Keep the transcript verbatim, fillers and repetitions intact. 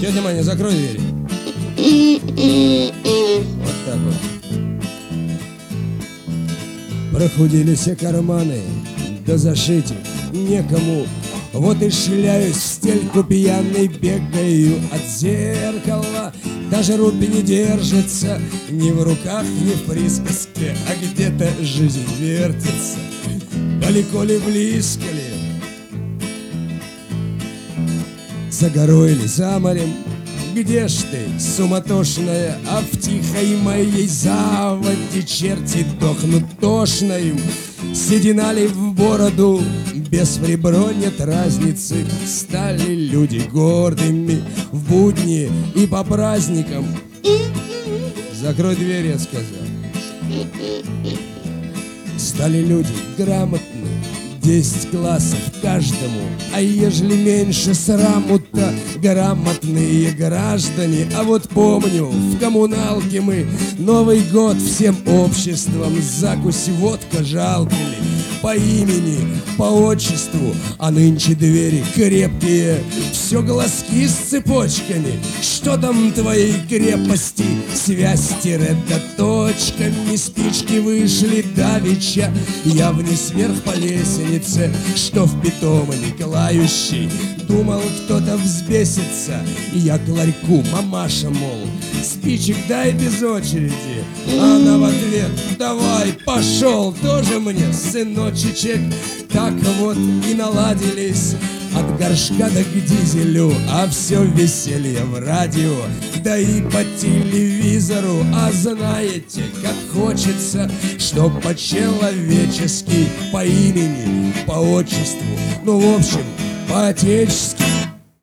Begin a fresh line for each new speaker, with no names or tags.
Тетя Маня, закрой дверь. Вот так вот. Прохудились все карманы, да зашить их некому. Вот и шляюсь в стельку пьяный, бегаю от зеркала. Даже руби не держится ни в руках, ни в присказке, а где-то жизнь вертится. Далеко ли, близко ли, за горой ли, за морем? Где ж ты, суматошная, а в тихой моей заводе черти дохнут тошно им? Седина ли в бороду, без в ребро нет разницы. Стали люди гордыми в будни и по праздникам. Закрой дверь, я сказал. Стали люди грамотны, десять классов каждому. А ежели меньше сраму-то грамотные граждане. А вот помню, в коммуналке мы Новый год всем обществом закусь водка жалкали. По имени, по отчеству, а нынче двери крепкие, все глазки с цепочками. Что там твоей крепости? Связь-тире да точками. Спички вышли давеча, я вниз вверх по лестнице, что в питома Николающий. Думал, кто-то взбесится, я к ларьку, мамаша, мол, спичек дай без очереди. А она в ответ: давай, пошел, тоже мне, сыночечек. Так вот и наладились от горшка до к дизелю, а все веселье в радио, да и по телевизору. А знаете, как хочется, чтоб по-человечески, по имени, по отчеству, ну в общем, по-отечески.